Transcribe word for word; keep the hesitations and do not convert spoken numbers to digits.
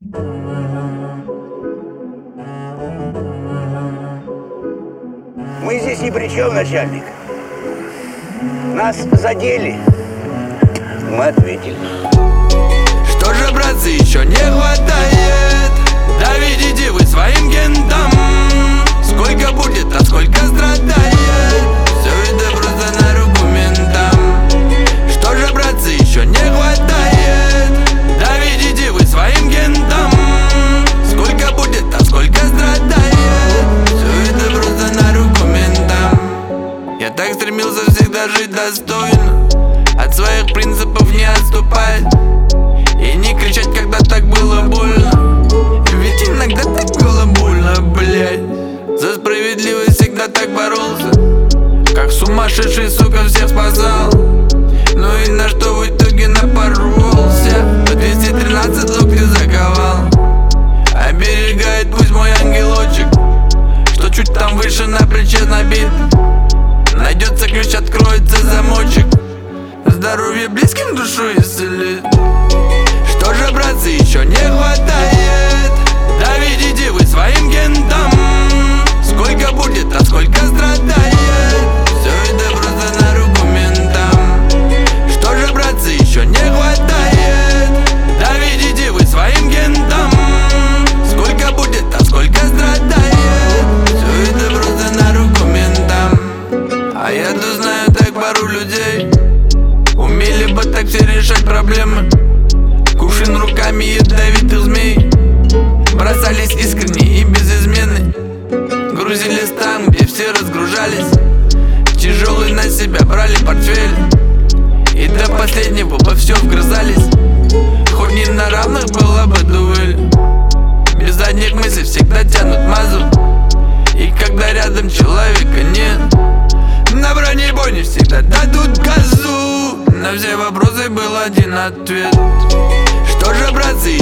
Мы здесь ни при чем, начальник. Нас задели, мы ответили. Что же, братцы, еще не хватает? Да видите вы своим гентам, сколько будет, а сколько страдает. Все это просто на руку ментам. Что же, братцы, еще не хватает? Да видите вы своим гентам, сколько будет, а сколько страдает. Все это просто на руку ментам. Я так стремился всегда жить достойно, от своих принципов не отступать и не кричать, когда так было больно. Ведь иногда так было больно, блядь. За справедливость всегда так боролся, как сумасшедший, сука, всех спасал. Ну и на что в итоге напоролся? По двести тринадцать локти заковал. Оберегает пусть мой ангелочек, что чуть там выше на плече набит. Найдется ключ, откроется замочек, здоровье близким душу исцелит. Что же, братцы, еще не хватает? Да видите вы своим гентам, сколько будет, а сколько страдает. Все это просто на руку ментам. Что же, братцы, еще не хватает? Да видите вы своим гентам, сколько будет, а сколько страдает. Все это просто на руку ментам. А я-то знаю так пару людей, умели бы так все решать проблемы. Кувшин руками ядовитых змей, бросались искренне и без измены. Грузились там, где все разгружались, тяжелый на себя брали портфель, и до последнего во все вгрызались. Хоть не на равных была бы дуэль, без задних мыслей всегда тянут мазу. И когда рядом человека нет, на бронебойне всегда дадут газу. На все вопросы был один ответ. Что же, братцы,